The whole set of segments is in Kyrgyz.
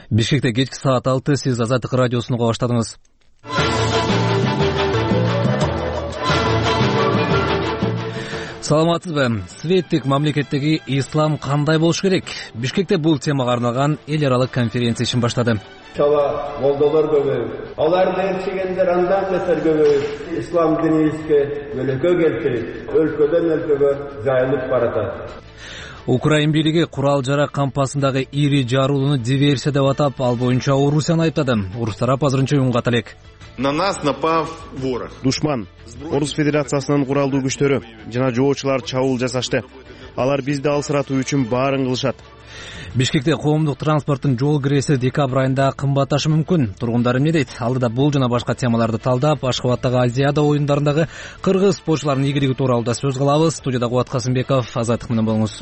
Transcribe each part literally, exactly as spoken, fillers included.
Бишкекте кечки саат алты, сиз Азаттык радиосун уга баштадыңыз. Саламатсызбы? Светтик мамлекеттеги ислам кандай болуш керек? Бишкекте бул темага арналган эл аралык конференция ишин баштады. Чала молдолор көбөйүп, аларды ээрчигендер андан бетер көбөйүп, ислам динибизге өлкө келтирип, өлкөдөн өлкөгө жайылып баратат. Украин бийлиги курал жарак кампасындагы ири жарылууну диверсия деп атап, ал боюнча Орусияны айыптады. Орус тарап азырынча унга талек. На нас напав ворог. Душман Орус Федерациясынын куралдуу күчтөрү жана жоочулар чабуул жасашты. Алар бизди алсыратуу үчүн баарын кылышат. Бишкекте коомдук транспорттун жол киреси декабрь айында кымбатташы мүмкүн. Тургундар эмне дейт? Алдыда бул жана башка темаларды талдап, Ашхабадтагы Азиада оюндарындагы кыргыз спортчуларынын ийгилиги тууралуу да сөз кылабыз. Студияда Кубат Касымбеков, Азаттык менен болуңуз.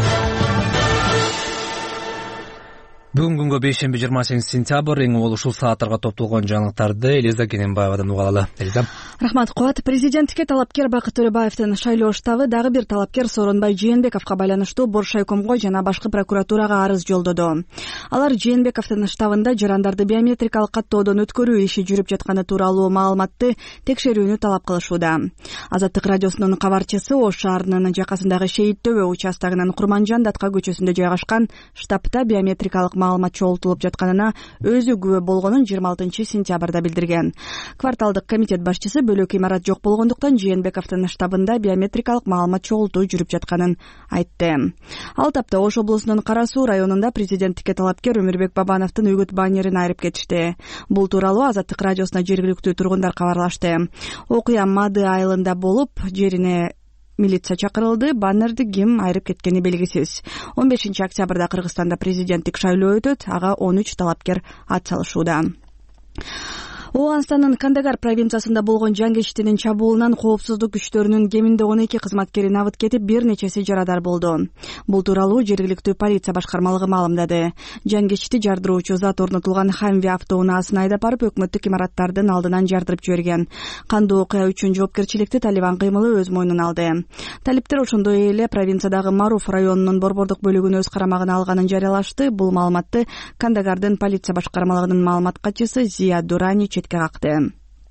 Бүгүнкү күнгө бейшемби жыйырма сегизинчи сентябрь, эң угул ушул сааттарга топтолгон жаңылыктарды Элиза Кененбаевадан уга алалы. Элиза. Рахмат Кубат. Президенттикке талапкер Бакыт Төрөбаевдин шайлоо штабы дагы бир талапкер Сооронбай Жээнбековго байланыштуу Боршайкомго жана башкы прокуратурага арыз жолдоду. Алар Жээнбековдун штабында жарандарды биометрикалык каттоодон өткөрүү иши жүрүп жатканы тууралуу маалыматты текшерүүнү талап кылышууда. Азаттык радиосунун кабарчысы Ош шаарынын жакасындагы Шейит Төбө участогунун Курманжан Датка көчөсүндө жайгашкан штабта биометрикалык маалымат чогултулуп жатканына өзү күбө болгонун жыйырма алтынчы сентябрда билдирген. Кварталдык комитет башчысы бөлөк имарат жок болгондуктан Жээнбековдун штабында биометрикалык маалымат чогултуу жүрүп жатканын айтты. Ал тапта Ош облусунун Кара Суу районунда президенттикке талапкер Өмүрбек Бабановдун үгүт баннерин айрып кетишти. Бул тууралуу Азаттык радиосуна жергиликтүү тургундар кабарлашты. Окуя Мады айылында болуп, жерине милиция чакырылды. Баннерди ким айрып кеткени белгисиз. он бешинчи октябрда Кыргызстанда президенттик шайлоо өтөт. Ага он үч талапкер ат салышууда. Ооганстандын Кандагар провинциясында болгон жангечтинин чабуулунан коопсуздук күчтөрүнүн кеминде он эки кызматкери набыт кетип, бир нечеси жарадар болду. Бул тууралуу жергиликтүү полиция башкармалыгы маалымдады. Жангечти жардыруучу зат орнотулган Хамви автоунаасын айдап барып, өкмөттүк имараттардын алдынан жардырып жиберген. Кандуу окуя үчүн жоопкерчиликти Талибан кыймылы өз мойнуна алды. Талиптер ошондой эле провинциядагы Маруф районунун борбордук бөлүгүн өз карамагына алганын жарыялашты. Бул маалыматты Кандагардын полиция башкармалыгынын маалымат катчысы Зия Дурани четке какты.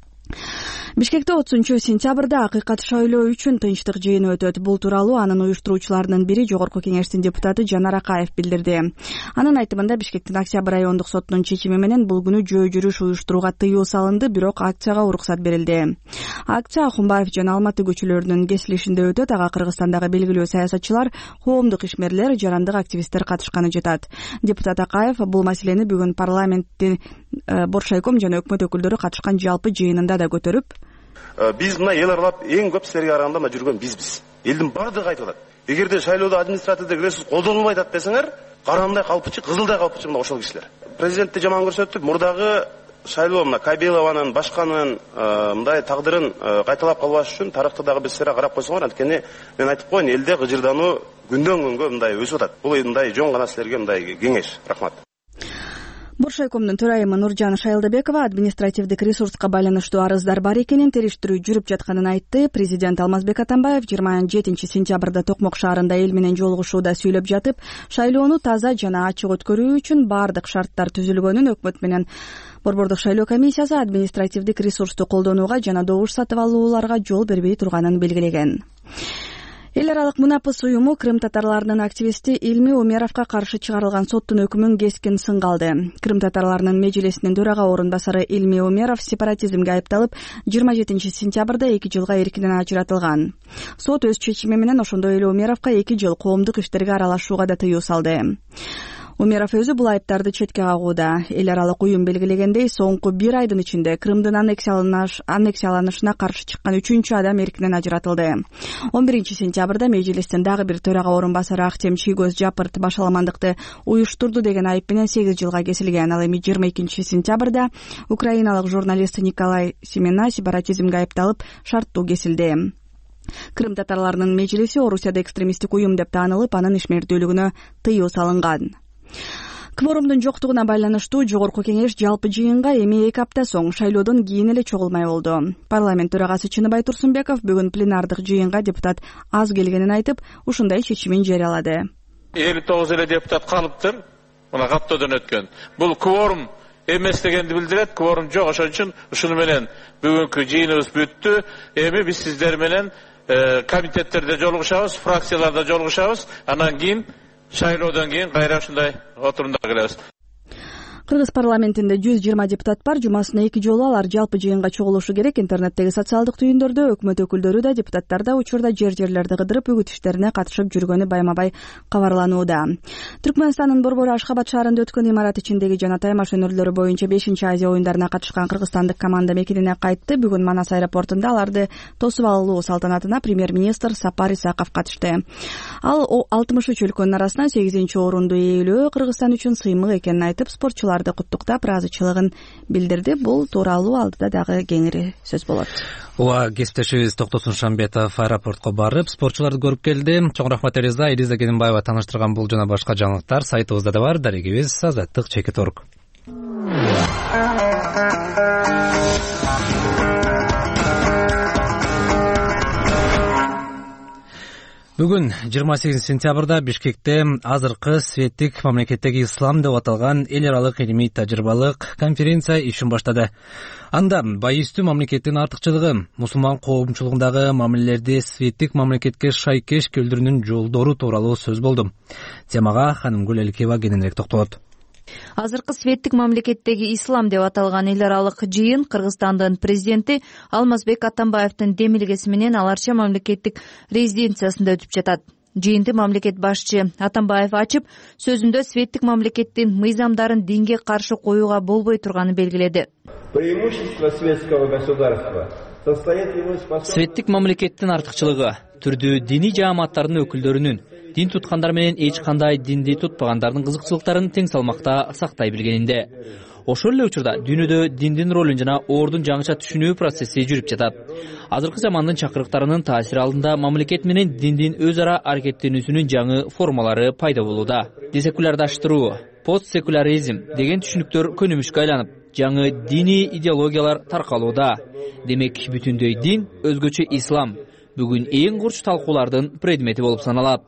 Бишкекте отузунчу сентябрда акыйкат шайлоо үчүн тынчтык жыйыны өтөт. Бул тууралуу анын уюштуруучуларынын бири Жогорку Кеңештин депутаты Жанар Акаев билдирди. Анын айтымында Бишкектин Октябрь райондук сотунун чечими менен бул күнү жөө жүрүш уюштурууга тыюу салынды, бирок акцияга уруксат берилди. Акция Ахунбаев жана Алматы көчөлөрүнүн кесилишинде өтөт. Ага Кыргызстандагы белгилүү саясатчылар, коомдук ишмерлер, жарандык активисттер катышканы жатат. Депутат Акаев бул маселени бүгүн парламенттин Боршайком жана өкмөт өкүлдөрү катышкан жалпы жыйынында да көтөрүп, биз мына эл аралап эң көп силерге караганда мына жүргөн бизбиз. Элдин бардыгы айтып атат. Эгерде шайлоодо административдик ресурс колдонулбай атат десеңер, карандай калпычы, кызылдай калпычы мына ошол кишилер. Президентти жаман көрсөтүп, мурдагы шайлоо мына Кабилованын, башканын мындай тагдырын кайталап калбаш үчүн тарыхты дагы биз сыра карап койсоңор, анткени мен айтып коеюн, элде гыжырдануу күндөн күнгө мындай өсүп атат. Бул мындай жон гана силерге мындай кеңеш. Рахмат. Боршайкомдун төрайымы Нуржан Шайлдабекова административдик ресурска байланыштуу арыздар бар экенин, териштирүү жүрүп жатканын айтты. Президент Алмазбек Атамбаев жыйырма жетинчи сентябрда Токмок шаарында эл менен жолугушууда сүйлөп жатып, шайлоону таза жана ачык өткөрүү үчүн бардык шарттар түзүлгөнүн, өкмөт менен борбордук шайлоо комиссиясы административдик ресурсту колдонууга жана добуш сатып алууларга жол бербей турганын белгилеген. Эл аралык мунапыс уюму Крым татарларынын активисти Илми Умеровго каршы чыгарылган соттун өкүмүн кескин сынга алды. Крым татарларынын межлисинин төрага орун басары Илми Умеров сепаратизмге айыпталып, жыйырма жетинчи сентябрда эки жылга эркинен ажыратылган. Сот өз чечими менен ошондой эле Умеровго эки жыл коомдук иштерге аралашууга да тыюу салды. Умеров өзү бул айыптарды четке кагууда. Эл аралык уюм белгилегендей, соңку бир айдын ичинде Крымдын аннексияланышына каршы чыккан үчүнчү адам эркинен ажыратылды. он биринчи сентябрда межлистин дагы бир төрага орун басары Актем Чийгөз Жапырт башаламандыкты уюштурду деген айып менен сегиз жылга кесилген. Ал эми жыйырма экинчи сентябрда украиналык журналист Николай Семена сепаратизмге айыпталып, шарттуу кесилди. Крым татарларынын межлиси Орусияда экстремисттик уюм деп таанылып, анын ишмердүүлүгүнө тыюу салынган. Кворумдун жоктугуна байланыштуу Жогорку Кеңеш жалпы жыйынга эми эки апта соң шайлоодон кийин эле чогулмай болду. Парламент төрагасы Чыныбай Турсунбеков бүгүн пленардык жыйынга депутат аз келгенин айтып, ушундай чечимин жарыялады. элүү тогуз эле депутат калыптыр. мына каттоодон өткөн. Бул кворум эмес дегенди билдирет. Кворум жок, ошон үчүн ушуну менен бүгүнкү жыйыныбыз бүттү. Эми биз сиздер менен комитеттерде жолугушабыз, фракцияларда жолугушабыз. Анан кийин шайлоодон кийин кайра ушундай отурумда келебиз. Кыргыз парламентинде жүз жыйырма депутат бар. Жумасына эки жолу алар жалпы жыйынга чогулушу керек. Интернеттеги социалдык түйүндөрдө өкмөт өкүлдөрү да депутаттар да учурда жер-жерлерди кыдырып үгүт иштерине катышып жүргөнү байма-бай кабарланууда. Түркмөнстандын Борбор Ашхабад шаарында өткөн имарат ичиндеги жана таймаш өнөрлөрү боюнча бешинчи Азия оюндарына катышкан кыргызстандык команда мекенине кайтты. Бүгүн Манас аэропортунда аларды тосуп алуу салтанатына премьер-министр Сапар Исаков катышты. Ал алтымыш үч өлкөнүн арасынан сегизинчи орунду ээлөө Кыргызстан үчүн сыймык экенин айтып, спортчулар куттуктап ыраазычылыгын билдирди. Бул тууралуу алдыда дагы кеңири сөз болот. Ооба, кесиптешибиз Токтосун Шамбетов аэропортко барып спортчуларды көрүп келди. Чоң рахмат Элиза. Элиза Кененбаева таныштырган бул жана башка жаңылыктар сайтыбызда да бар. Дарегибиз Азаттык чекит орг. Бүгүн жыйырма сегизинчи сентябрда Бишкекте азыркы светтик мамлекеттеги ислам деп аталган эл аралык илимий тажрыйбалык конференция ишин баштады. Анда байыстуу мамлекеттин артыкчылыгы, мусулман коомчулугундагы мамилелерди светтик мамлекетке шайкеш келтирүүнүн жолдору тууралуу сөз болду. Темага Ханымгүл Элкеева кененирээк токтолот. Азыркы светтик мамлекеттеги ислам деп аталган эл аралык жыйын Кыргызстандын президенти Алмазбек Атамбаевдин демилгеси менен Аларча мамлекеттик резиденциясында өтүп жатат. Жыйынды мамлекет башчы Атамбаев ачып, сөзүндө светтик мамлекеттин мыйзамдарын динге каршы коюуга болбой турганын белгиледи. Преимущество светского государства состоит в его способности. Светтик мамлекеттин артыкчылыгы түрдүү диний жааматтардын өкүлдөрүнүн дин туткандар менен эч кандай динди тутпагандардын кызыкчылыктарын тең салмакта сактай билгенинде. Ошол эле учурда дүйнөдө диндин ролун жана ордун жаңыча түшүнүү процесси жүрүп жатат. Азыркы замандын чакырыктарынын таасири алдында мамлекет менен диндин өз ара аракеттенүүсүнүн жаңы формалары пайда болууда. Десекулярдаштыруу, постсекуляризм деген түшүнүктөр көнүмүшкө айланып, жаңы диний идеологиялар таркалууда. Демек, бүтүндөй дин, өзгөчө ислам бүгүн эң курч талкуулардын предмети болуп саналат.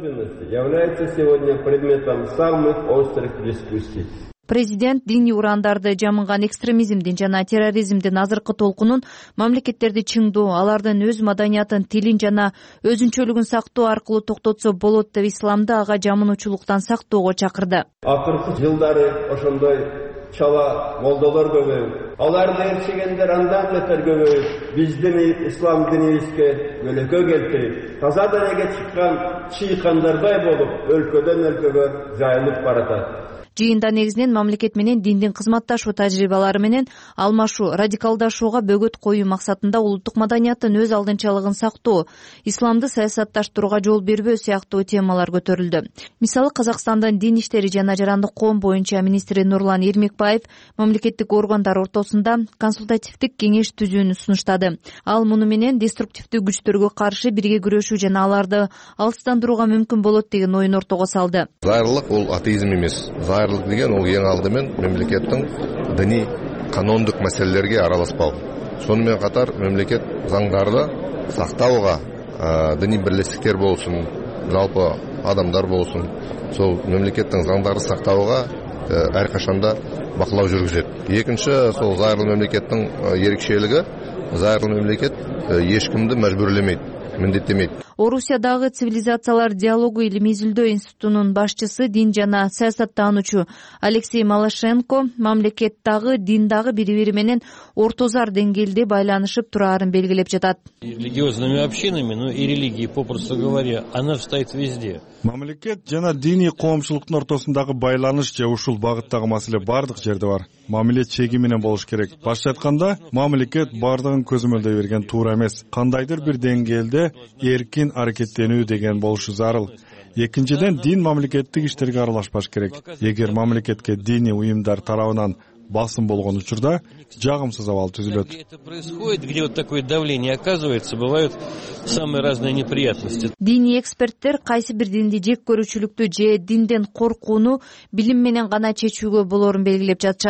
Президент диний урандарды жамынган экстремизмдин жана терроризмдин азыркы толкунун мамлекеттерди чыңдоо, алардын өз маданиятын, тилин жана өзүнчөлүгүн сактоо аркылуу токтотсо болот деп исламды ага жамынуучулуктан сактоого чакырды. Акыркы жылдары ошондой чала молдолор көбөйүп, аларды ээрчигендер андан бетер көбөйүп, биздин ислам динибизге өлөкө келтирип, таза денеге чыккан чыйкандардай болуп, өлкөдөн өлкөгө жайылып баратат. Жыйында негизинен мамлекет менен диндин кызматташуу тажрыйбалары менен алмашуу, радикалдашууга бөгөт коюу максатында улуттук маданияттын өз алдынчалыгын сактоо, исламды саясатташтырууга жол бербөө сыяктуу темалар көтөрүлдү. Мисалы, Казакстандын дин иштери жана жарандык коом боюнча министри Нурлан Эрмекбаев мамлекеттик органдар ортосунда консультативдик кеңеш түзүүнү сунуштады. Ал муну менен деструктивдүү күчтөргө каршы бирге күрөшүү жана аларды алыстандырууга мүмкүн болот деген оюн ортого салды. Зайырлык ол атеизм эмес. Зайырлык деген ол эң алдымен мемлекеттің діни канондық мәселелерге араласпау. Сонымен қатар мемлекет заңдарды сақтауға, діни бірлестіктер болсын, жалпы адамдар болсын, сол мемлекеттің заңдарды сақтауға әрқашанда бақылау жүргізеді. Екінші, сол зайырлы мемлекеттің ерекшелігі, зайырлы мемлекет ешкімді мәжбүрлемейді, міндеттемейді. Орусиядагы цивилизациялар диалогу илимий изилдөө институтунун башчысы, дин жана саясаттануучу Алексей Малашенко мамлекеттагы диндагы бири-бири менен ортозар деңгээлде байланышып тураарын белгилеп жатат. Религиозными общинами, ну и религии, попросту говоря, она стоит везде. Мамлекет жана диний коомчулуктун ортосундагы байланыш же ушул багыттагы маселе бардык жерде бар. Мамиле чеги менен болуш керек. Башка айтканда, мамлекет бардыгын көзөмөлдөй берген туура эмес. Кандайдыр бир деңгээлде эркин аракеттенүү деген болушу зарыл. Экинчиден, дин мамлекеттик иштерге аралашпаш керек. Эгер мамлекетке диний уюмдар тарабынан басым болгон учурда жагымсыз абал түзүлөт. Это происходит, где вот такое давление оказывается, бывают самые разные неприятности. Диний эксперттер кайсы бир динди жек көрүүчүлүктү же динден коркууну билим менен гана чечүүгө болорун белгилеп жатышат.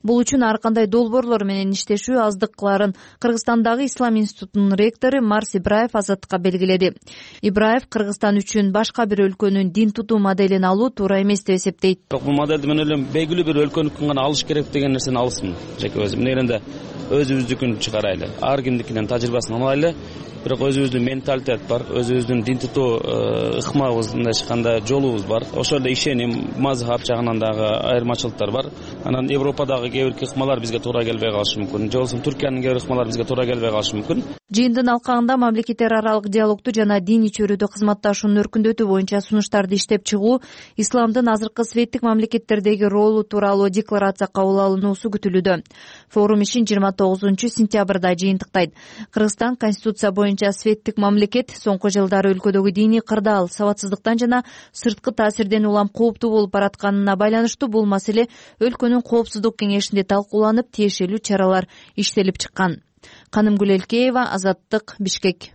Бул үчүн ар кандай долбоорлор менен иштешүү аздыкларын Кыргызстандагы Ислам институтунун ректору Марс Ибраев Азаттыкка белгиледи. Ибраев Кыргызстан үчүн башка бир өлкөнүн дин тутуу моделин алуу туура эмес деп эсептейт. Бул модельди мен элем белгилүү бир өлкөнүкүн гана алыш керек деген нерсени алысмын. Жеке өзүм негенде өзүбүздүкүн чыгарайлы, ар кимдикинен тажрыйбасын алайлы. Бирок өзүбүздүн менталитет бар, өзүбүздүн дин тутуу ыкмабыз, мындайча айтканда жолубуз бар. Ошол эле ишеним, мазхаб жагынан дагы айырмачылыктар бар. Анан Европадагы кээ бир ыкмалар бизге туура келбей калышы мүмкүн. Же болбосо Түркиянын кээ бир ыкмалары бизге туура келбей калышы мүмкүн. Жыйындын алкагында мамлекеттер аралык диалогду жана диний чөйрөдө кызматташууну өркүндөтүү боюнча сунуштарды иштеп чыгуу, исламдын азыркы светтик мамлекеттердеги ролу тууралуу декларация кабыл алынуусу күтүлүүдө. Форум ишин жыйырма тогузунчу сентябрда жыйынтыктайт. Кыргызстан конституция боюнча светтик мамлекет, соңку жылдары өлкөдөгү диний кырдаал, сабатсыздыктан жана сырткы таасирден улам кооптуу болуп баратканына байланыштуу бул маселе өлкөнүн коопсуздук кеңешинде талкууланып, тиешелүү чаралар иштелип чыккан. Канымгүл Элкеева, Азаттык, Бишкек.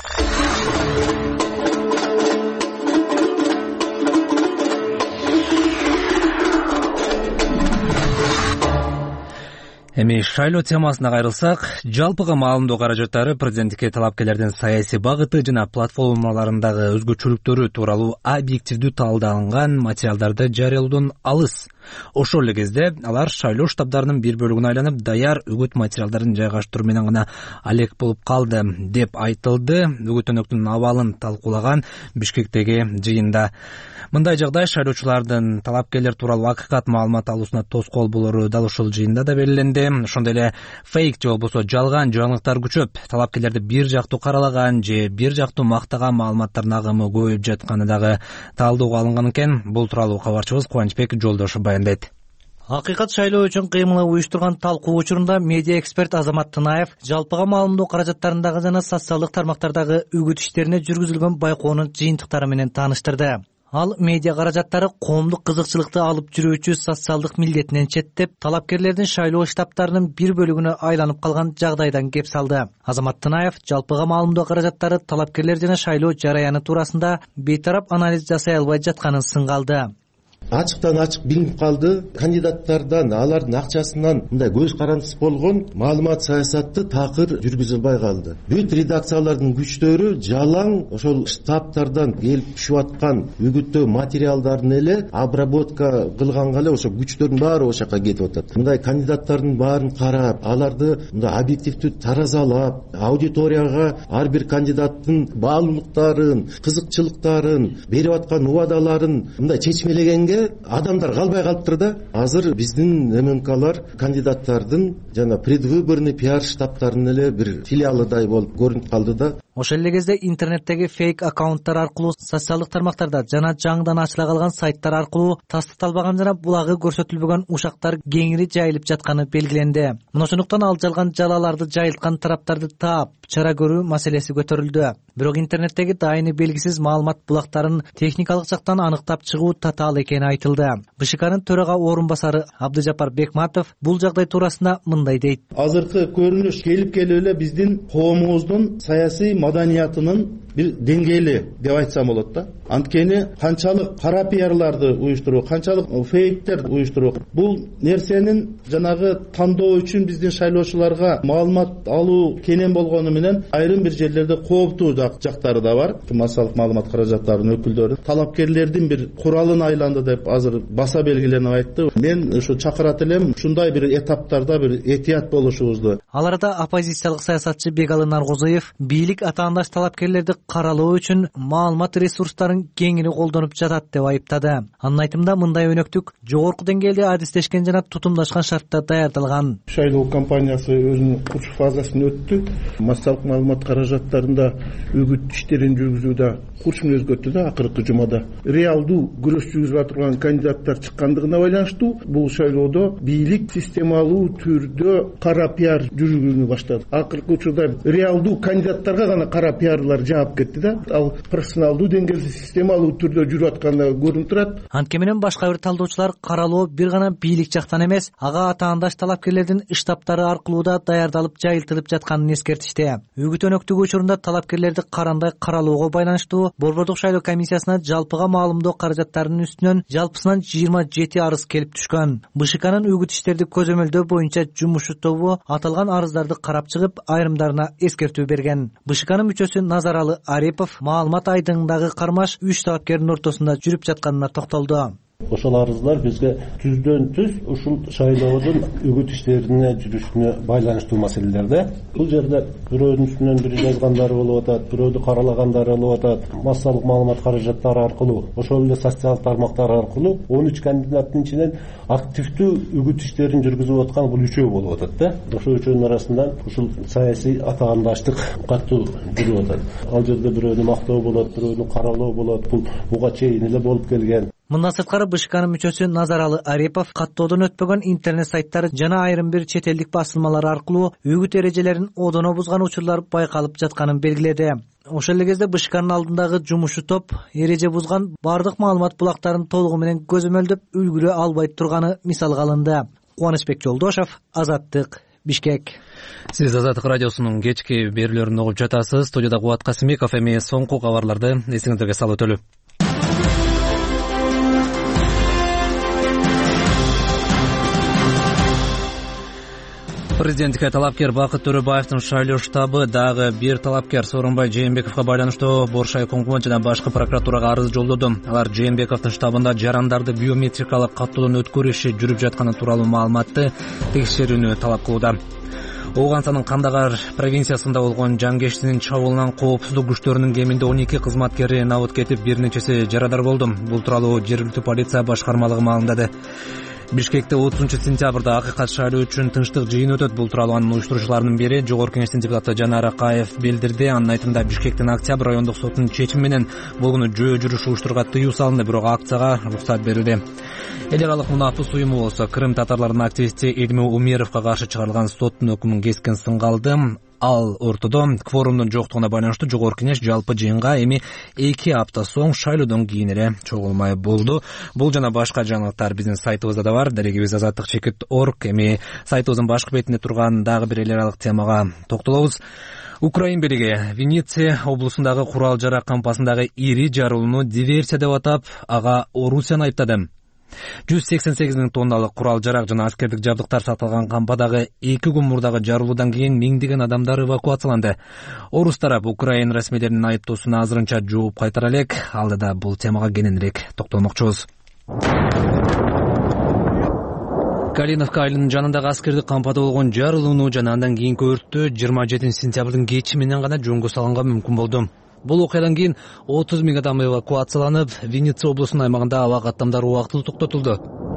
Эми шайлоо темасына кайрылсак, жалпыга маалымдоо каражаттары президенттикке талапкерлердин саясий багыты жана платформаларындагы өзгөчөлүктөрү тууралуу объективдүү талдаалган материалдарды жарыялоодон алыс. Ошол эле кезде алар шайлоо штабдарынын бир бөлүгүнө айланып, даяр үгүт материалдарын жайгаштыруу менен гана алек болуп калды деп айтылды үгүт-өнөктүн абалын талкуулаган Бишкектеги жыйында. Мындай жагдай шайлоочулардын талапкерлер тууралуу акыйкат маалымат алуусуна тоскоол болору дал ушул жыйында да белгиленди. Ошондой эле фейк же болбосо жалган жаңылыктар күчөп, талапкерлерди бир жактуу каралаган же бир жактуу мактаган маалыматтардын агымы көбөйүп жатканы дагы талдоого алынган экен. Бул тууралуу кабарчыбыз Кубанычбек Жолдошов баяндайт. Акыйкат шайлоо үчүн кыймылы уюштурган талкуу учурунда медиа эксперт Азамат Тынаев жалпыга маалымдоо каражаттарындагы жана социалдык тармактардагы үгүт иштерине жүргүзүлгөн байкоонун жыйынтыктары менен тааныштырды. Ал медиа каражаттары коомдук кызыкчылыкты алып жүрүүчү социалдык милдетинен четтеп, талапкерлердин шайлоо штабтарынын бир бөлүгүнө айланып калган жагдайдан кеп салды. Азамат Тынаев жалпыга маалымдоо каражаттары талапкерлер жана шайлоо жараяны туурасында бейтарап анализ жасай албай жатканын сынга алды. Ачыктан ачык билинип калды. Кандидаттардан, алардын акчасынан мындай көз карандысыз болгон маалымат саясатты такыр жүргүзүлбөй калды. Бүт редакциялардын күчтөрү жалаң ошол штабтардан келип түшүп аткан үгүттөө материалдарын эле обработка кылганга эле ошо күчтөрдүн баары ошол жака кетип атат. Мындай кандидаттардын баарын карап, аларды мындай объективдүү таразалап, аудиторияга ар бир кандидаттын баалуулуктарын, кызыкчылыктарын, берип аткан убадаларын мындай чечмелегенге адамдар калбай калыптыр да. Азыр биздин эм эн калар кандидаттардын жана предвыборный пиар штабтарынын эле бир филиалыдай болуп көрүнүп калды да. Ошол эле кезде интернеттеги фейк аккаунттар аркылуу, социалдык тармактарда жана жаңыдан ачыла калган сайттар аркылуу тастыкталбаган жана булагы көрсөтүлбөгөн ушактар кеңири жайылып жатканы белгиленди. Мына ошондуктан ал жалган жалаларды жайылткан тараптарды таап, чара көрүү маселеси көтөрүлдү. Бирок интернеттеги дайыны белгисиз маалымат булактарын техникалык жактан аныктап чыгуу татаал экени айтылды. БШКнын төрага орун басары Абдыжапар Бекматов бул жагдай туурасында мындай дейт. Азыркы көрүнүш келип келип эле биздин коомубуздун саясий маданиятынын бир деңгээли деп айтсам болот да. Анткени канчалык кара пиарларды уюштуруу, канчалык фейктер уюштуруу, бул нерсенин жанагы тандоо үчүн биздин шайлоочуларга маалымат алуу кенен болгону менен айрым бир жерлерде кооптуу жактары да бар. Массалык маалымат каражаттарынын өкүлдөрү талапкерлердин бир куралын айланды деп азыр баса белгиленип айтты. Мен ушу чакырат элем ушундай бир этаптарда бир этият болушубузду. Аларда оппозициялык саясатчы Бегалы Наргозоев бийлик атаандаш талапкерлерди каралоо үчүн маалымат ресурстарын кеңири колдонуп жатат деп айыптады. Анын айтымында мындай өнөктүк жогорку деңгээлде адистешкен жана тутумдашкан шартта даярдалган. Шайлоо кампаниясы өзүнүн куч фазасын өттү. Массалык маалымат каражаттарында үгүт иштерин жүргүзүүдө курчун өзгөрттү да акыркы жумада. Реалдуу күрөш жүргүзүп турган кандидаттар чыккандыгына байланыштуу бул шайлоодо бийлик системалуу түрдө кара пиар жүргүзүүнү баштады. Акыркы учурда реалдуу кандидаттарга гана кара пиарлар жаап алып кетти да. Ал профессионалдуу деңгээлде системалуу түрдө жүрүп атканы көрүнүп турат. Антке менен башка бир талдоочулар каралоо бир гана бийлик жактан эмес, ага атаандаш талапкерлердин штабтары аркылуу да даярдалып жайылтылып жатканын эскертишти. Үгүт өнөктүгү учурунда талапкерлерди карандай каралоого байланыштуу Борбордук шайлоо комиссиясына жалпыга маалымдоо каражаттарынын үстүнөн жалпысынан жыйырма жети арыз келип түшкөн. БШКнын үгүт иштерди көзөмөлдөө боюнча жумушчу тобу аталган арыздарды карап чыгып, айрымдарына эскертүү берген. БШКнын мүчөсү Назаралы Арипов маалымат айдыңындагы кармаш үч талапкердин ортосунда жүрүп жатканына токтолду. Ошол арыздар бизге түздөн түз ушул шайлоодун үгүт иштерине жүрүшүнө байланыштуу маселелерде. Бул жерде бирөөнүн үстүнөн бири жазгандары болуп атат, бирөөдү каралагандары болуп атат. Массалык маалымат каражаттары аркылуу, ошол эле социалдык тармактар аркылуу он үч кандидаттын ичинен активдүү үгүт иштерин жүргүзүп аткан бул үчөө болуп атат да. Ошол үчөөнүн арасынан ушул саясий атаандаштык катуу жүрүп атат. Ал жерде бирөөнү мактоо болот, бирөөнү каралоо болот. Бул буга чейин эле болуп келген. Мындан сырткары БШКнын мүчөсү Назаралы Арипов каттоодон өтпөгөн интернет сайттары жана айрым бир чет элдик басылмалар аркылуу үгүт эрежелерин одоно бузган учурлар байкалып жатканын белгиледи. Ошол эле кезде БШКнын алдындагы жумушчу топ эреже бузган бардык маалымат булактарын толугу менен көзөмөлдөп үлгүрө албай турганы мисалга алынды. Кубанычбек Жолдошов, Азаттык, Бишкек. Сиз Азаттык радиосунун кечки берүүлөрүн угуп жатасыз. Студияда Кубат Касымбеков. Эми соңку кабарларды эсиңиздерге салып өтөлү. Президенттикке талапкер Бакыт Төрөбаевдин шайлоо штабы дагы бир талапкер Сооронбай Жээнбековго байланыштуу Боршай Коңгу жана башкы прокуратурага арыз жолдоду. Алар Жээнбековдун штабында жарандарды биометрикалык каттоодон өткөрүү иши жүрүп жатканы тууралуу маалыматты текшерүүнү талап кылууда. Ооганцанын Кандагар провинциясында болгон жангештинин чабуулунан коопсуздук күчтөрүнүн кеминде он эки кызматкери набыт кетип, бир нечеси жарадар болду. Бул тууралуу жергиликтүү полиция башкармалыгы маалымдады. Бишкекте отузунчу сентябрда акыйкат шайлоо үчүн тынчтык жыйын өтөт. Бул тууралуу анын уюштуруучуларынын бири Жогорку Кеңештин депутаты Жанар Акаев билдирди. Анын айтымында Бишкектин Октябрь райондук сотунун чечими менен болгону жөө жүрүш уюштурууга тыюу салынды, бирок акцияга уруксат берилди. Эл аралык мунапыс уюму болсо Крым татарларынын активисти Эльми Умеровго каршы чыгарылган соттун өкүмүн кескин сынга алды. Ал ортодо кворумдун жоктугуна байланыштуу Жогорку Кеңеш жалпы жыйынга эми эки апта соң шайлоодон кийин эле чогулмай болду. Бул жана башка жаңылыктар биздин сайтыбызда да бар. Дарегибиз азаттык чекит точка орг. Эми сайтыбыздын башкы бетинде турган дагы бир эл аралык темага токтолобуз. Украин бийлиги Винница облусундагы курал жарак кампасындагы ири жарылууну диверсия деп атап, ага Орусияны айыптады. жүз сексен сегиз миң тонналык курал жарак жана аскердик жабдыктар сатылган кампадагы эки күн мурдагы жарылуудан кийин миңдеген адамдар эвакуацияланды. Орус тарап Украин расмийлеринин айыптоосуна азырынча жооп кайтара элек. Алдыда бул темага кененирээк токтолмокчубуз. Калиновка айылынын жанындагы аскердик кампада болгон жарылууну жана андан кийинки өрттү жыйырма жетинчи сентябрдын кечи менен гана жөнгө салганга мүмкүн болду. Бул окуядан кийин отуз миң адам эвакуацияланып, Винница облусунун аймагында аба каттамдар убактылуу токтотулду.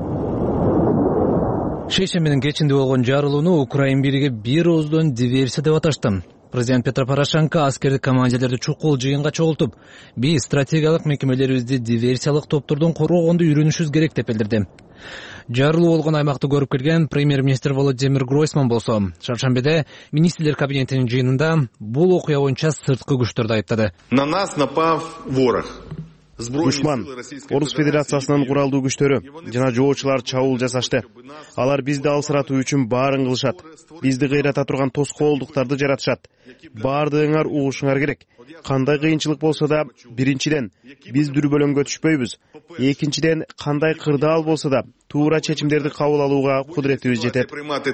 Шейшембинин кечинде болгон жарылууну Украин бийлиги бир ооздон диверсия деп аташты. Президент Петр Порошенко аскердик командирлерди чукул жыйынга чогултуп, биз стратегиялык мекемелерибизди диверсиялык топтордон коргогонду үйрөнүшүбүз керек деп билдирди. Жарылуу болгон аймакты көрүп келген премьер-министр Володимир Гройсман болсо, шаршембиде министрлер кабинетинин жыйынында бул окуя боюнча сырткы күчтөрдү айыптады. На нас напав ворог. Душман, Орус Федерациясынын куралдуу күчтөрү жана жоочулар чабуул жасашты. Алар бизди алсыратуу үчүн баарын кылышат. Бизди кыйрата турган тоскоолдуктарды жаратышат. Баардыгыңар угушуңар керек. Кандай кыйынчылык болсо да, биринчиден биз дүрбөлөңгө түшпөйбүз. Экинчиден, кандай кырдаал болсо да, туура чечимдерди кабыл алууга кудуретибиз жетет.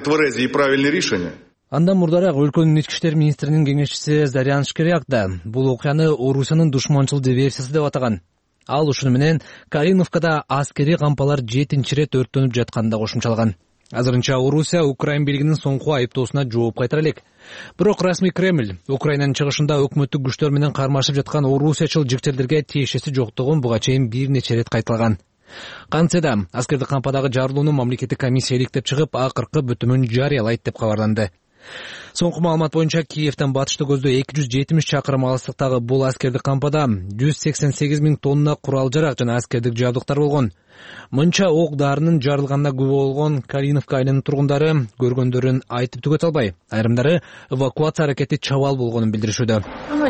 Андан мурдараак өлкөнүн ички иштер министринин кеңешчиси Зарян Шкиряк да бул окуяны Орусиянын душманчыл диверсиясы деп атаган. Ал ушуну менен Калиновкада аскери кампалар жетинчи ирет өрттөнүп жатканын да кошумчалаган. Азырынча Орусия Украин бийлигинин соңку айыптоосуна жооп кайтара элек. Бирок расмий Кремль Украинанын чыгышында өкмөттүк күчтөр менен кармашып жаткан орусиячыл жигчелерге тиешеси жоктугун буга чейин бир нече ирет кайталаган. Кантсе да аскердик кампадагы жарылууну мамлекеттик комиссия иликтеп чыгып, акыркы бүтүмүн жарыялайт деп кабарланды. Соңку маалымат боюнча Киевден батышты көздөө эки жүз жетимиш чакырым алыстыктагы бул аскердик кампада жүз сексен сегиз миң тонна курал жарак жана аскердик жабдыктар болгон. Мынча ок дарынын жарылганына күбө болгон Калиновка айылынын тургундары көргөндөрүн айтып түгөтө албай, айрымдары эвакуация аракети чабал болгонун билдиришүүдө.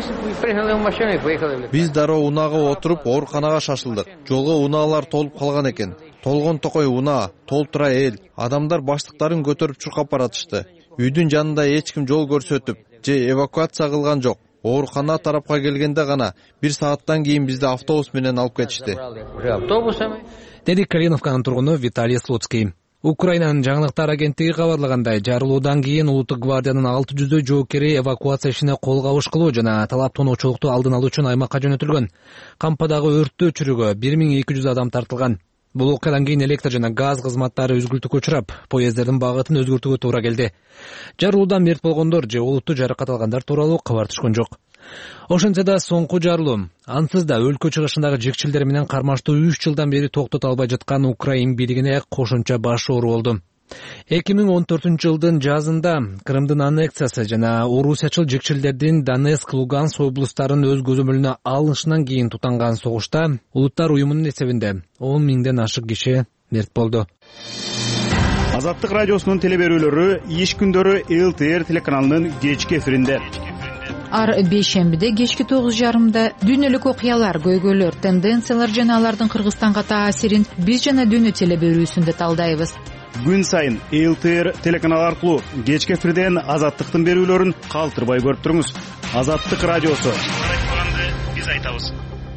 Биз дароо унаага отуруп ооруканага шашылдык. Жолго унаалар толуп калган экен. Толгон токой унаа, толтура эл, адамдар баштыктарын көтөрүп чуркап баратышты. Үйдүн жанында эч ким жол көрсөтүп же эвакуация кылган жок. Оорукана тарапка келгенде гана бир сааттан кийин бизди автобус менен алып кетишти. Деди Калиновканын тургуну Виталий Слуцкий. Украинанын жаңылыктар агенттиги кабарлагандай, жарылуудан кийин Улуттук гвардиянын алты жүздөй жоокери эвакуация ишине кол кабыш кылуу жана талап тоноочулукту алдын алуу үчүн аймакка жөнөтүлгөн. Кампадагы өрттү өчүрүүгө бир миң эки жүз адам тартылган. Бул окуядан кийин электр жана газ кызматтары үзгүлтүккө учурап, поездердин багытын өзгөртүүгө туура келди. Жарылуудан мерт болгондор же олуттуу жаракат алгандар тууралуу кабар түшкөн жок. Ошентсе да соңку жарылуу ансыз да өлкө чыгышындагы жекчилдер менен кармаштуу үч жылдан бери токтото албай жаткан Украин бийлигине кошумча баш оору болду. эки миң он төртүнчү жылдын жазында Крымдын аннексиясы жана орусиячыл жекчилдердин Донецк, Луганск облустарын өз көзөмөлүнө алышынан кийин тутанган согушта Улуттар уюмунун эсебинде он миңден ашык киши мерт болду. Азаттык радиосунун телеберүүлөрү иш күндөрү эл тэ эр телеканалынын кечки эфиринде. Ар бейшембиде кечки тогуз жарымда дүйнөлүк окуялар, көйгөйлөр, тенденциялар жана алардын Кыргызстанга таасирин биз жана дүйнө телеберүүсүндө талдайбыз. Күн сайын эл тэ эр телеканалы аркылуу кечки эфирден Азаттыктын берүүлөрүн калтырбай көрүп туруңуз. Азаттык радиосу. Биз айтабыз.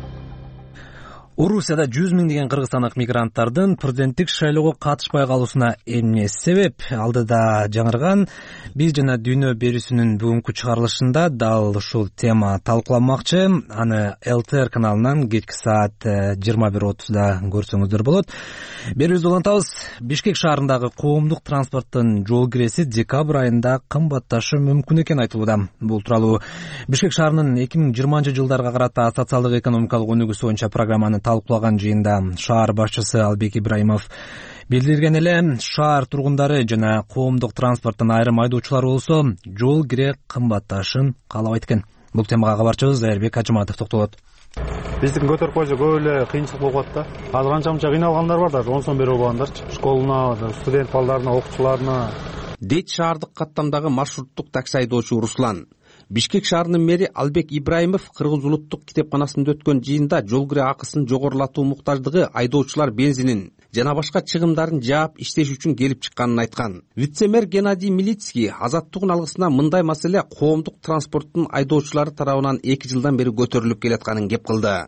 Орусияда жүз миңдеген кыргызстандык мигранттардын президенттик шайлоого катышпай калуусуна эмне себеп? Алдыда жаңырган биз жана дүйнө берүүсүнүн бүгүнкү чыгарылышында дал ушул тема талкууланмакчы. Аны эл тэ эр каналынан кечки саат жыйырма бир отузда көрсөңүздөр болот. Берүүбүздү улантабыз. Бишкек шаарындагы коомдук транспорттун жол киреси декабрь айында кымбатташы мүмкүн экени айтылууда. Бул тууралуу Бишкек шаарынын эки миң жыйырманчы жылдарга карата социалдык экономикалык өнүгүүсү боюнча программаны талкуулаган жыйында шаар башчысы Албек Ибраимов билдирген эле, шаар тургундары жана коомдук транспорттун айрым айдоочулары болсо жол кире кымбатташын каалабайт экен. Бул темага кабарчыбыз Айырбек Ажыматов токтолот. Биздин көтөрүп койсо көп эле кыйынчылык болуп атат да. Азыр канча мынча кыйналгандар бар да, он сом берип алгандарчы. Школуна, студент балдарына, окуучуларына. Дейт шаардык каттамдагы маршруттук такси айдоочу Руслан. Бишкек шаарынын мэри Албек Ибраимов Кыргыз улуттук китепканасында өткөн жыйында жол кире акысын жогорулатуу муктаждыгы айдоочулар бензинин жана башка чыгымдарын жаап иштеш үчүн келип чыкканын айткан. Вице-мэр Геннадий Милицкий Азаттыктын алгысына мындай маселе коомдук транспорттун айдоочулары тарабынан эки жылдан бери көтөрүлүп келатканын кеп кылды.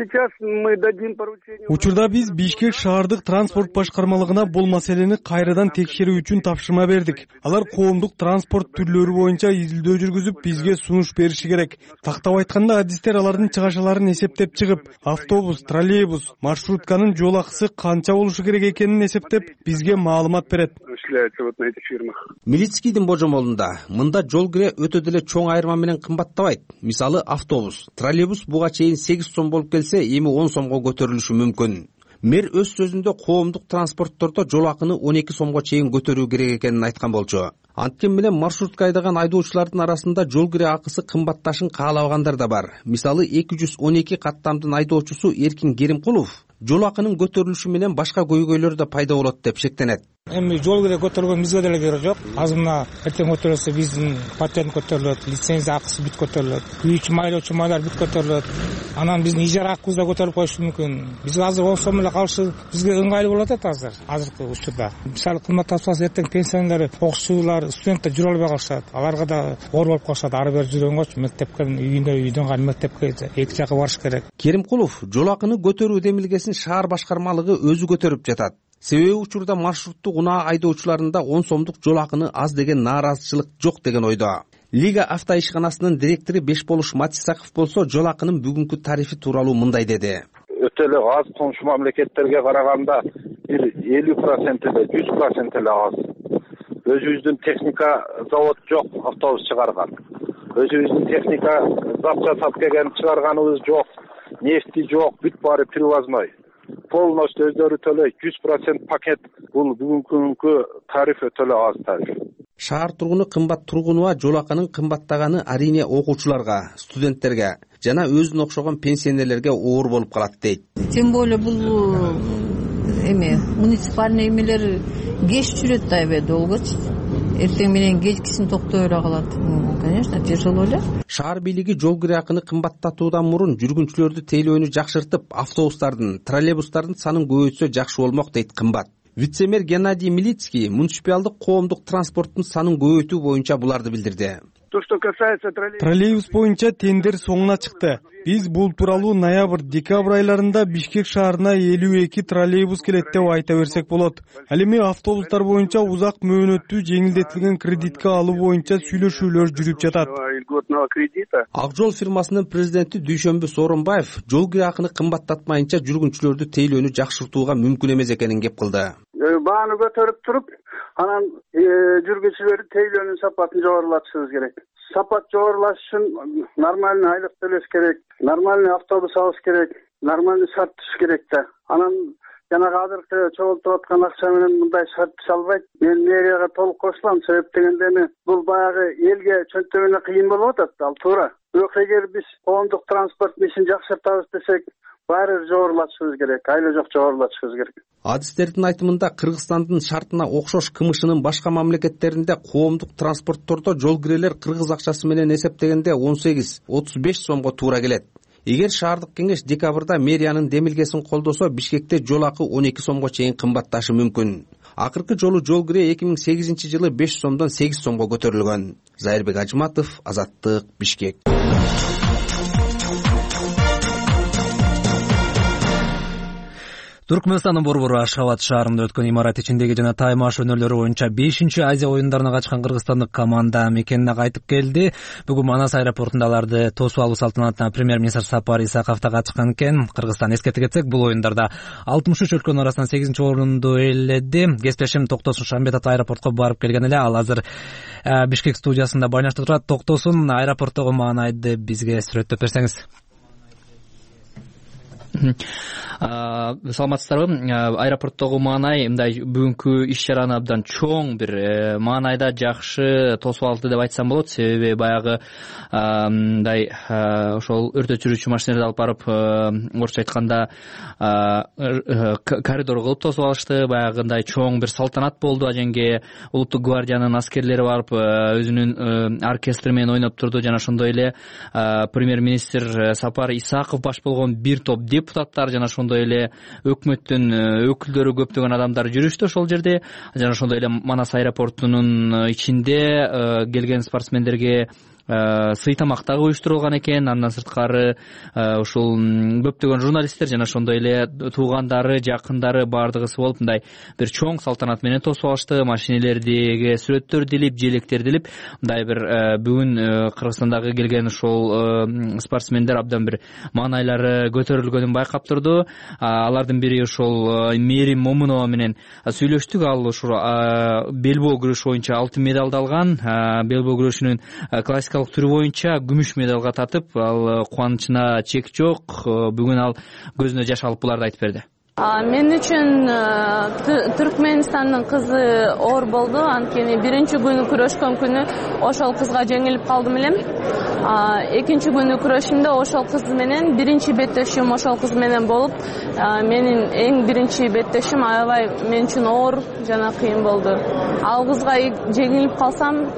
Учурда биз Бишкек шаардык транспорт башкармалыгына бул маселени кайрадан текшерүү үчүн тапшырма бердик. Алар коомдук транспорт түрлөрү боюнча изилдөө жүргүзүп бизге сунуш бериши керек. Тактап айтканда адистер алардын чыгашаларын эсептеп чыгып, автобус, троллейбус, маршрутканын жол акысы канча болушу керек экенин эсептеп бизге маалымат берет. Милицкийдин божомолунда мында жол кире өтө деле чоң айырма менен кымбаттабайт. Мисалы автобус, троллейбус буга чейин сегиз сом болуп келсе, эми он сомго көтөрүлүшү мүмкүн. Мэр өз сөзүндө коомдук транспорттордо жол акыны он эки сомго чейин көтөрүү керек экенин айткан болчу. Анткени менен маршрутка айдаган айдоочулардын арасында жол кире акысы кымбатташын каалабагандар да бар. Мисалы эки жүз он эки каттамдын айдоочусу Эркин Керимкулов жол акынын көтөрүлүшү менен башка көйгөйлөр да пайда болот деп шектенет. Эми жол кире көтөрүлгөн бизге деле кереги жок. Азыр мына эртең көтөрүлсө биздин патент көтөрүлөт, лицензия акысы бүт көтөрүлөт, күйүүчү майлоочу майлар бүт көтөрүлөт. Анан биздин ижара акыбыз да көтөрүлүп коюшу мүмкүн. Биз азыр он сом эле калышы бизге ыңгайлуу болот атат азыр, азыркы учурда. Мисалы кымбатташса эртең пенсионер, окуучулар, студенттер жүрө албай калышат. Аларга да оор болуп калышат. Ары бери жүргөнгөчү мектепке, үйүнө, үйдөн калып мектепке эки жакка барыш керек. Керимкулов жол акыны көтөрүү демилгесин шаар башкармалыгы өзү көтөрүп жатат. Себеби учурда маршруттук унаа айдоочуларында он сомдук жол акыны аз деген нааразычылык жок деген ойдо. Лига автоишканасынын директору Бешболуш Матисаков болсо жол акынын бүгүнкү тарифи тууралуу мындай деди. Өтө эле аз комшу мамлекеттерге караганда бир элүү процент эле жүз процент эле аз. Өзүбүздүн техника завод жок, автобус чыгарган. Өзүбүздүн техника зат жасап келген чыгарганыбыз жок. Нефти жок, бүт баары привозной. Полностью өздөрү төлөйт, жүз процент пакет. Бул бүгүнкү тариф өтө эле аз тариф. Шаар тургуну кымбат тургунуга жол акынын кымбаттаганы арийне окуучуларга, студенттерге жана өзүнө окшогон пенсионерлерге оор болуп калат дейт. Тем более бул эме муниципальный эмелер кеч жүрөт да эбе долгочу. Эртең менен кечкисин токтой эле калат. Конечно, тяжело эле. Шаар бийлиги жол кире акыны кымбаттатуудан мурун жүргүнчүлөрдү тейлөөнү жакшыртып, автобустардын, троллейбустардын санын көбөйтсө жакшы болмок дейт кымбат. Вице-мэр Геннадий Милицкий муниципалдык коомдук транспорттун санын көбөйтүү боюнча буларды билдирди. То, что касается троллейбус... Троллейбус боюнча тендер соңуна чыкты. Биз бул тууралуу ноябрь-декабрь айларында Бишкек шаарына элүү эки троллейбус келет деп айта берсек болот. Ал эми автобустар боюнча узак мөөнөттүү жеңилдетилген кредитке алуу боюнча сүйлөшүүлөр жүрүп жатат. Ак жол фирмасынын президенти Дүйшөмбү Сооронбаев жол кире акыны кымбаттатмайынча жүргүнчүлөрдү тейлөөнү жакшыртууга мүмкүн эмес экенин кеп кылды. Бааны көтөрүп туруп, анан жүргүнчүлөрдүн тейлөөнүн сапатын жогорулатышыбыз керек. Сапат жогорулаш үчүн нормальный айлык төлөш керек, нормальный автобус алыш керек, нормальный шарт түзүш керек да. Анан жанагы азыркы чогултуп аткан акча менен мындай шарт түзө албайт. Мен мэрияга толук кошулам, себеп дегенде бул баягы элге чөнтөгүнө кыйын болуп атат, ал туура. Бирок эгер биз коомдук транспорттун ишин жакшыртабыз десек, баары жогорулатышыбыз керек, айла жок жогорулатышыбыз керек. Адистердин айтымында Кыргызстандын шартына окшош КМШнын башка мамлекеттеринде коомдук транспорттордо жол кирелер кыргыз акчасы менен эсептегенде он сегиз — отуз беш сомго туура келет. Эгер шаардык кеңеш декабрда мэриянын демилгесин колдосо, Бишкекте жол акы он эки сомго чейин кымбатташы мүмкүн. Акыркы жолу жол кире эки миң сегизинчи жылы беш сомдон сегиз сомго көтөрүлгөн. Зайырбек Ажматов, Азаттык, Бишкек. Түркмөнстандын борбору Ашхабад шаарында өткөн имарат ичиндеги жана таймаш өнөрлөрү боюнча бешинчи Азия оюндарына катышкан кыргызстандык команда мекенине кайтып келди. Бүгүн Манас аэропортунда аларды тосуп алуу салтанатына премьер-министр Сапар Исаков да катышкан экен. Кыргызстан эскерте кетсек, бул оюндарда алтымыш үч өлкөнүн арасынан сегизинчи орунду ээледи. Кесиптешим Токтосун Шамбетов аэропортко барып келген эле. Ал азыр Бишкек студиясында байланышта турат. Токтосун, аэропорттогу маанайды бизге сүрөттөп берсеңиз. Саламатсыздарбы? Аэропорттогу маанай мындай бүгүнкү иш чараны абдан чоң бир маанайда жакшы тосуп алды деп айтсам болот. Себеби баягы мындай ошол өртө өчүрүүчү машиналарды алып барып, орусча айтканда коридор кылып тосуп алышты. Баягындай чоң бир салтанат болду. Ажеңге улуттук гвардиянын аскерлери барып, өзүнүн оркестри менен ойноп турду. Жана ошондой эле премьер-министр Сапар Исаков баш болгон бир топ депутаттар жана ошондой эле өкмөттүн өкүлдөрү, көптөгөн адамдар жүрүштү ошол жерде. Жана ошондой эле Манас аэропортунун ичинде келген спортсмендерге сый тамак дагы уюштурулган экен. Андан сырткары ушул көптөгөн журналисттер жана ошондой эле туугандары, жакындары баардыгысы болуп мындай бир чоң салтанат менен тосуп алышты. Машинелердеги сүрөттөрдү илип, желектерди илип, мындай бир бүгүн Кыргызстандагы келген ушул спортсмендер абдан бир маанайлары көтөрүлгөнүн байкап турду. Алардын бири ушул Мерим Момунова менен сүйлөштүк. Ал ушул белбоо күрөш боюнча алтын медалды алган. Белбоо күрөшүнүн классикалык түрү боюнча күмүш медалга татып, ал кубанычына чек жок. Бүгүн ал көзүнө жаш алып буларды айтып берди. Мен үчүн Түркмөнстандын кызы оор болду. Анткени биринчи күнү күрөшкөн күнү ошол кызга жеңилип калдым элем. Экинчи күнү күрөшүмдө ошол кыз менен биринчи беттешим ошол кыз менен болуп, менин эң биринчи беттешим аябай мен үчүн оор жана кыйын болду. Ал кызга жеңилип калсам,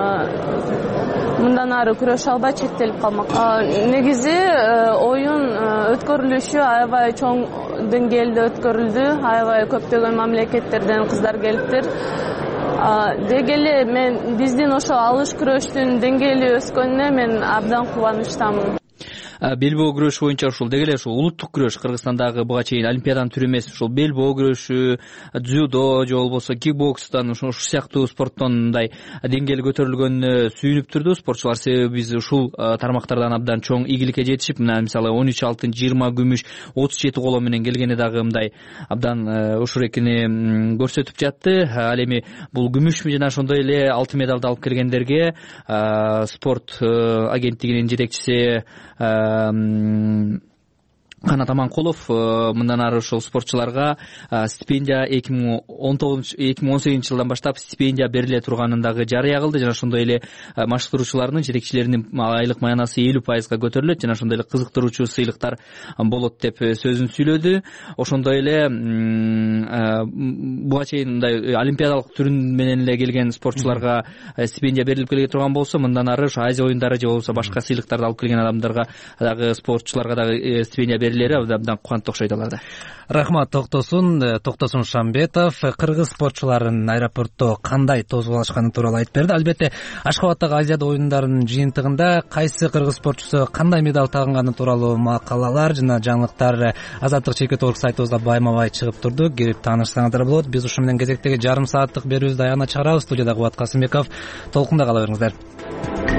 мындан ары күрөшө албай чектелип калмак. Негизи оюн өткөрүлүшү аябай чоң деңгээлде өткөрүлдү. Аябай көптөгөн мамлекеттерден кыздар келиптир. Деги эле мен биздин ошол алыш күрөштүн деңгээли өскөнүнө мен абдан кубанычтамын. Белбоо күрөшү боюнча ушул деги эле ушул улуттук күрөш Кыргызстандагы буга чейин олимпиаданын түрү эмес, ушул белбоо күрөшү, дзюдо же болбосо кикбокстан, ушул сыяктуу спорттон мындай деңгээли көтөрүлгөнүнө сүйүнүп турду спортчулар. Себеби биз ушул тармактардан абдан чоң ийгиликке жетишип, мына мисалы он үч алтын, жыйырма күмүш, отуз жети коло менен келгени дагы мындай абдан ушур экени көрсөтүп жатты. Ал эми бул күмүш жана ошондой эле алтын медалды алып келгендерге спорт агенттигинин жетекчиси Канат Аманкулов мындан ары ошол спортчуларга стипендия эки миң он тогузунчу эки миң он сегизинчи жылдан баштап стипендия бериле турганын дагы жарыя кылды жана ошондой эле машыктыруучулардын жетекчилеринин айлык маянасы элүү пайызга көтөрүлөт жана ошондой эле кызыктыруучу сыйлыктар болот деп сөзүн сүйлөдү. Ошондой эле буга чейин мындай олимпиадалык түрүн менен эле келген спортчуларга стипендия берилип келе турган болсо, мындан ары ошо Азия оюндары же болбосо башка сыйлыктарды алып келген адамдарга дагы спортчуларга дагы стипендия берилери абдан кубанычтуу окшойт аларда. Рахмат Токтосун. Токтосун Шамбетов кыргыз спортчуларынын аэропортто кандай тосуп алышканы тууралуу айтып берди. Албетте Ашхабадтагы Азия оюндарынын жыйынтыгында кайсы кыргыз спортчусу кандай медаль тагынганы тууралуу макалалар жана жаңылыктар Азаттык чекит орг сайтыбызга байма-бай чыгып турду. Кирип таанышсаңыздар болот. Биз ушу менен кезектеги жарым сааттык берүүбүздү аягына чыгарабыз. Студияда Кубат Касымбеков. Толкунда кала бериңиздер.